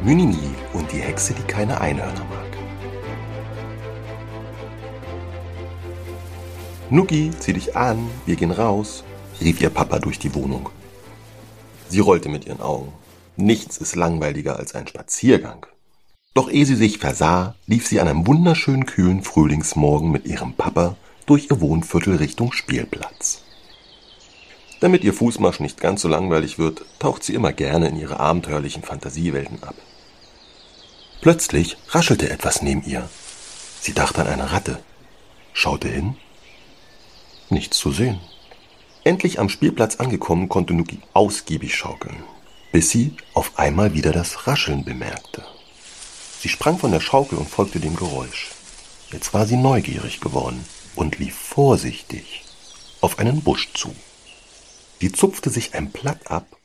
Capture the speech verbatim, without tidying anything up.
Münini und die Hexe, die keine Einhörner mag. Nucki, zieh dich an, wir gehen raus, rief ihr Papa durch die Wohnung. Sie rollte mit ihren Augen. Nichts ist langweiliger als ein Spaziergang. Doch ehe sie sich versah, lief sie an einem wunderschönen kühlen Frühlingsmorgen mit ihrem Papa durch ihr Wohnviertel Richtung Spielplatz. Damit ihr Fußmarsch nicht ganz so langweilig wird, taucht sie immer gerne in ihre abenteuerlichen Fantasiewelten ab. Plötzlich raschelte etwas neben ihr. Sie dachte an eine Ratte, schaute hin, nichts zu sehen. Endlich am Spielplatz angekommen, konnte Nucki ausgiebig schaukeln, bis sie auf einmal wieder das Rascheln bemerkte. Sie sprang von der Schaukel und folgte dem Geräusch. Jetzt war sie neugierig geworden und lief vorsichtig auf einen Busch zu. Sie zupfte sich ein Blatt ab